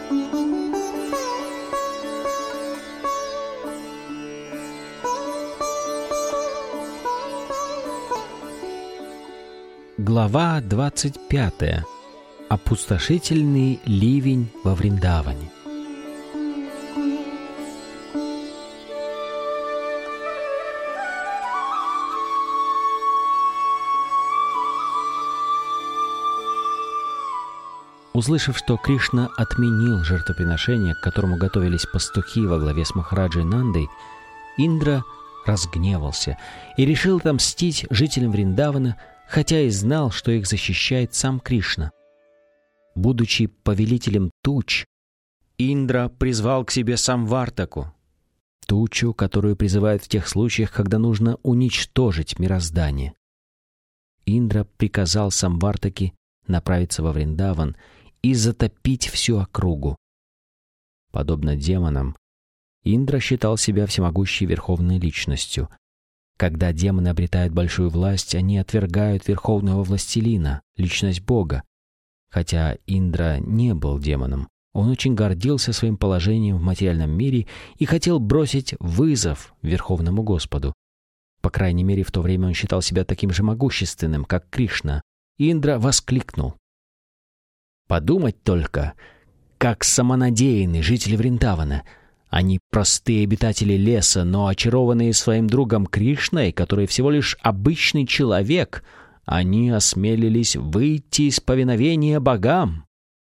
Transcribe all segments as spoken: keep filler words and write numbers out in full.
Глава двадцать пятая. Опустошительный ливень во Вриндаване. Услышав, что Кришна отменил жертвоприношение, к которому готовились пастухи во главе с Махараджей Нандой, Индра разгневался и решил отомстить жителям Вриндавана, хотя и знал, что их защищает сам Кришна. Будучи повелителем туч, Индра призвал к себе Самвартаку, тучу, которую призывают в тех случаях, когда нужно уничтожить мироздание. Индра приказал Самвартаке направиться во Вриндаван и затопить всю округу. Подобно демонам, Индра считал себя всемогущей верховной личностью. Когда демоны обретают большую власть, они отвергают верховного властелина, личность Бога. Хотя Индра не был демоном, он очень гордился своим положением в материальном мире и хотел бросить вызов Верховному Господу. По крайней мере, в то время он считал себя таким же могущественным, как Кришна. Индра воскликнул: «Подумать только, как самонадеянны жители Вриндавана! Они простые обитатели леса, но очарованные своим другом Кришной, который всего лишь обычный человек, они осмелились выйти из повиновения богам».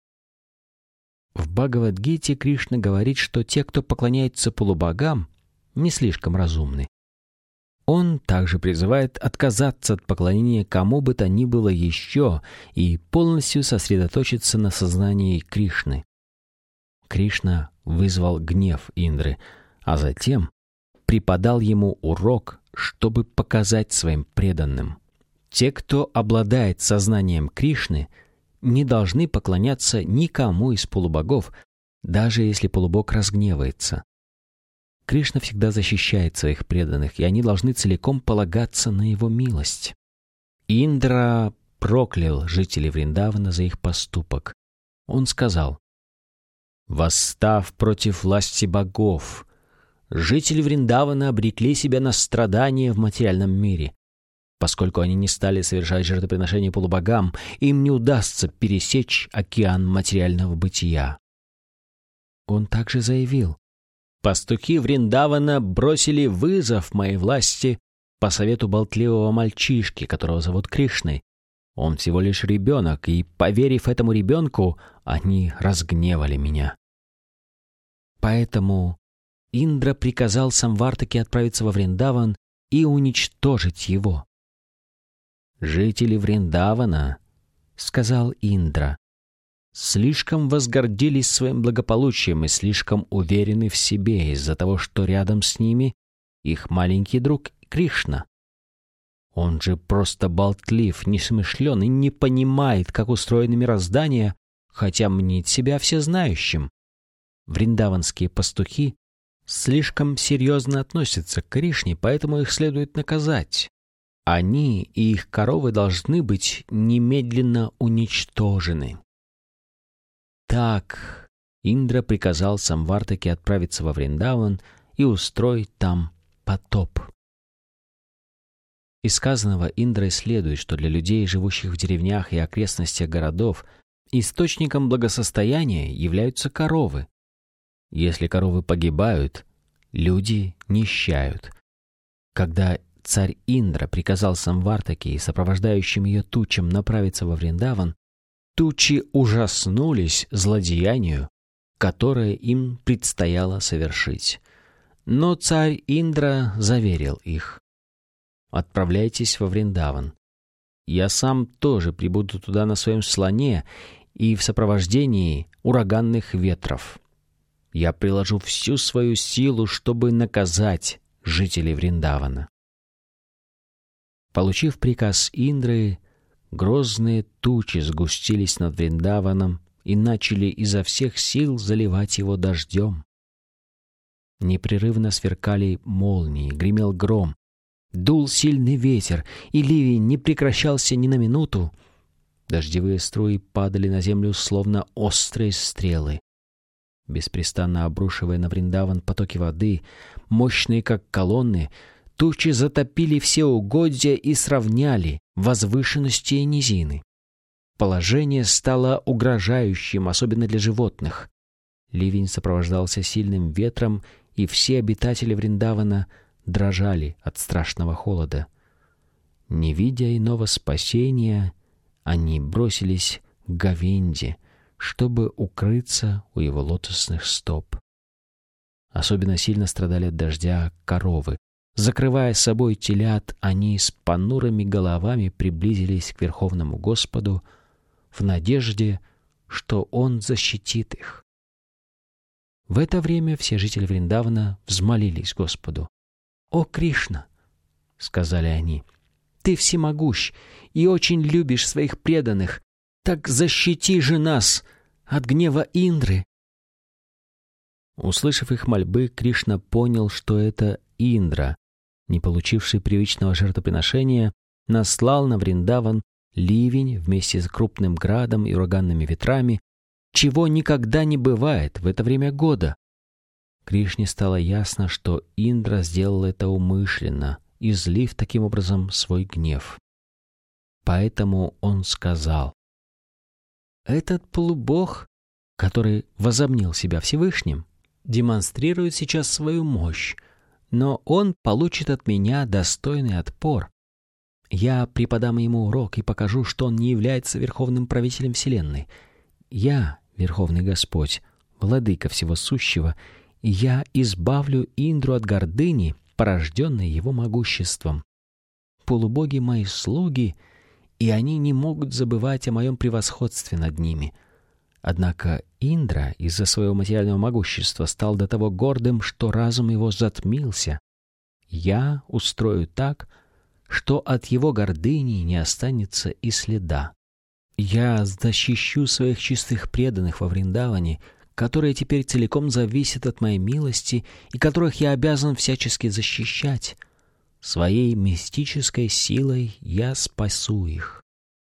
В Бхагавад-гите Кришна говорит, что те, кто поклоняется полубогам, не слишком разумны. Он также призывает отказаться от поклонения кому бы то ни было еще и полностью сосредоточиться на сознании Кришны. Кришна вызвал гнев Индры, а затем преподал ему урок, чтобы показать своим преданным: те, кто обладает сознанием Кришны, не должны поклоняться никому из полубогов, даже если полубог разгневается. Кришна всегда защищает своих преданных, и они должны целиком полагаться на его милость. Индра проклял жителей Вриндавана за их поступок. Он сказал: «Восстав против власти богов, жители Вриндавана обрекли себя на страдания в материальном мире. Поскольку они не стали совершать жертвоприношения полубогам, им не удастся пересечь океан материального бытия». Он также заявил: «Пастухи Вриндавана бросили вызов моей власти по совету болтливого мальчишки, которого зовут Кришной. Он всего лишь ребенок, и, поверив этому ребенку, они разгневали меня». Поэтому Индра приказал Самвартаке отправиться во Вриндаван и уничтожить его. «Жители Вриндавана, — сказал Индра, — слишком возгордились своим благополучием и слишком уверены в себе из-за того, что рядом с ними их маленький друг Кришна. Он же просто болтлив, несмышлен и не понимает, как устроено мироздание, хотя мнит себя всезнающим. Вриндаванские пастухи слишком серьезно относятся к Кришне, поэтому их следует наказать. Они и их коровы должны быть немедленно уничтожены». Так Индра приказал Самвартаке отправиться во Вриндаван и устроить там потоп. Из сказанного Индрой следует, что для людей, живущих в деревнях и окрестностях городов, источником благосостояния являются коровы. Если коровы погибают, люди нищают. Когда царь Индра приказал Самвартаке и сопровождающим ее тучам направиться во Вриндаван, тучи ужаснулись злодеянию, которое им предстояло совершить. Но царь Индра заверил их: «Отправляйтесь во Вриндаван. Я сам тоже прибуду туда на своем слоне и в сопровождении ураганных ветров. Я приложу всю свою силу, чтобы наказать жителей Вриндавана». Получив приказ Индры, грозные тучи сгустились над Вриндаваном и начали изо всех сил заливать его дождем. Непрерывно сверкали молнии, гремел гром, дул сильный ветер, и ливень не прекращался ни на минуту. Дождевые струи падали на землю, словно острые стрелы. Беспрестанно обрушивая на Вриндаван потоки воды, мощные как колонны, тучи затопили все угодья и сравняли возвышенности и низины. Положение стало угрожающим, особенно для животных. Ливень сопровождался сильным ветром, и все обитатели Вриндавана дрожали от страшного холода. Не видя иного спасения, они бросились к Говинде, чтобы укрыться у его лотосных стоп. Особенно сильно страдали от дождя коровы. Закрывая собой телят, они с понурыми головами приблизились к Верховному Господу в надежде, что Он защитит их. В это время все жители Вриндавана взмолились Господу. «О, Кришна!» — сказали они. «Ты всемогущ и очень любишь своих преданных. Так защити же нас от гнева Индры!» Услышав их мольбы, Кришна понял, что это Индра, не получивший привычного жертвоприношения, наслал на Вриндаван ливень вместе с крупным градом и ураганными ветрами, чего никогда не бывает в это время года. Кришне стало ясно, что Индра сделал это умышленно, излив таким образом свой гнев. Поэтому он сказал: «Этот полубог, который возомнил себя Всевышним, демонстрирует сейчас свою мощь, но он получит от меня достойный отпор. Я преподам ему урок и покажу, что он не является верховным правителем вселенной. Я, Верховный Господь, владыка всего сущего, и я избавлю Индру от гордыни, порожденной его могуществом. Полубоги мои слуги, и они не могут забывать о моем превосходстве над ними. Однако Индра из-за своего материального могущества стал до того гордым, что разум его затмился. Я устрою так, что от его гордыни не останется и следа. Я защищу своих чистых преданных во Вриндаване, которые теперь целиком зависят от моей милости и которых я обязан всячески защищать. Своей мистической силой я спасу их».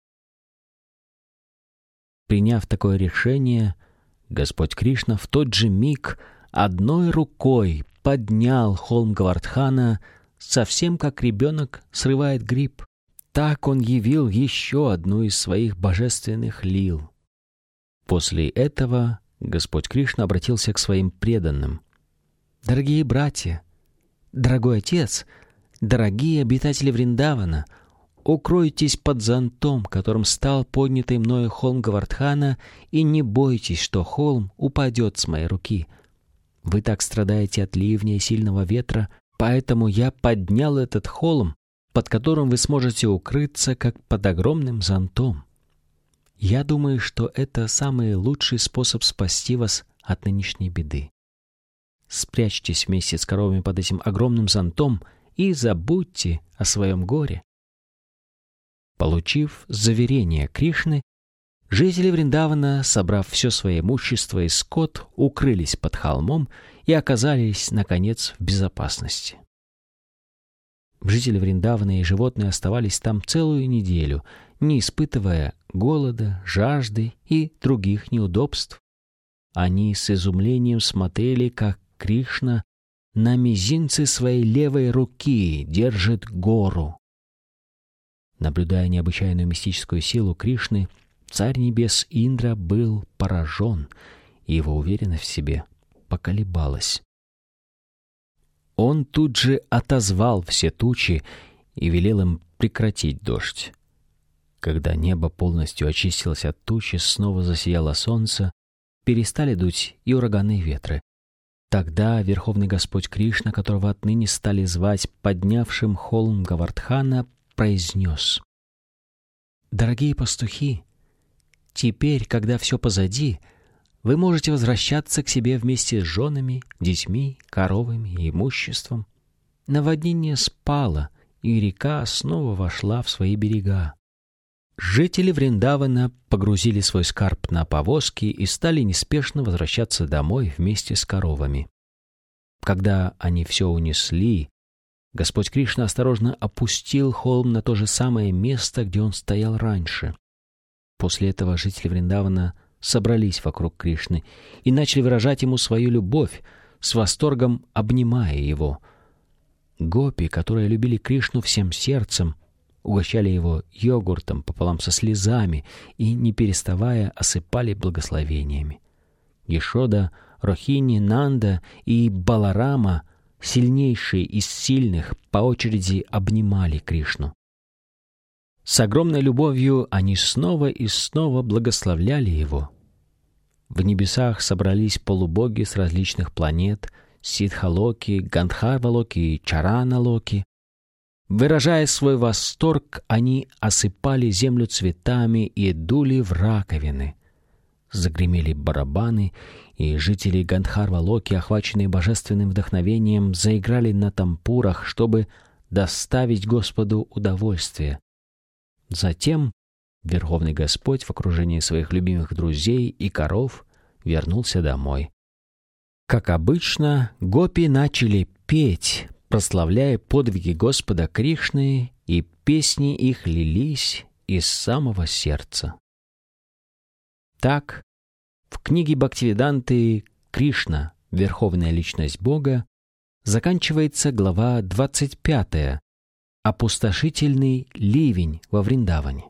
Приняв такое решение, Господь Кришна в тот же миг одной рукой поднял холм Говардхана, совсем как ребенок срывает гриб. Так он явил еще одну из своих божественных лил. После этого Господь Кришна обратился к своим преданным. «Дорогие братья, дорогой отец, дорогие обитатели Вриндавана, укройтесь под зонтом, которым стал поднятый мною холм Говардхана, и не бойтесь, что холм упадет с моей руки. Вы так страдаете от ливня и сильного ветра, поэтому я поднял этот холм, под которым вы сможете укрыться, как под огромным зонтом. Я думаю, что это самый лучший способ спасти вас от нынешней беды. Спрячьтесь вместе с коровами под этим огромным зонтом и забудьте о своем горе». Получив заверение Кришны, жители Вриндавана, собрав все свое имущество и скот, укрылись под холмом и оказались, наконец, в безопасности. Жители Вриндавана и животные оставались там целую неделю, не испытывая голода, жажды и других неудобств. Они с изумлением смотрели, как Кришна на мизинце своей левой руки держит гору. Наблюдая необычайную мистическую силу Кришны, Царь Небес Индра был поражен, и его уверенность в себе поколебалась. Он тут же отозвал все тучи и велел им прекратить дождь. Когда небо полностью очистилось от тучи, снова засияло солнце, перестали дуть и ураганные ветры. Тогда Верховный Господь Кришна, которого отныне стали звать поднявшим холм Говардхана, произнес: «Дорогие пастухи, теперь, когда все позади, вы можете возвращаться к себе вместе с женами, детьми, коровами и имуществом. Наводнение спало, и река снова вошла в свои берега. Жители Вриндавана погрузили свой скарб на повозки и стали неспешно возвращаться домой вместе с коровами. Когда они все унесли, Господь Кришна осторожно опустил холм на то же самое место, где он стоял раньше. После этого жители Вриндавана собрались вокруг Кришны и начали выражать ему свою любовь, с восторгом обнимая его. Гопи, которые любили Кришну всем сердцем, угощали его йогуртом пополам со слезами и, не переставая, осыпали благословениями. Ешода, Рохини, Нанда и Баларама, сильнейшие из сильных, по очереди обнимали Кришну. С огромной любовью они снова и снова благословляли его. В небесах собрались полубоги с различных планет — Сиддхалоки, Гандхарвалоки и Чараналоки. Выражая свой восторг, они осыпали землю цветами и дули в раковины. Загремели барабаны, и жители Гандхарвалоки, охваченные божественным вдохновением, заиграли на тампурах, чтобы доставить Господу удовольствие. Затем Верховный Господь в окружении своих любимых друзей и коров вернулся домой. Как обычно, гопи начали петь, прославляя подвиги Господа Кришны, и песни их лились из самого сердца. Так, в книге Бхактивиданты «Кришна. Верховная личность Бога» заканчивается глава двадцать пятая «Опустошительный ливень во Вриндаване».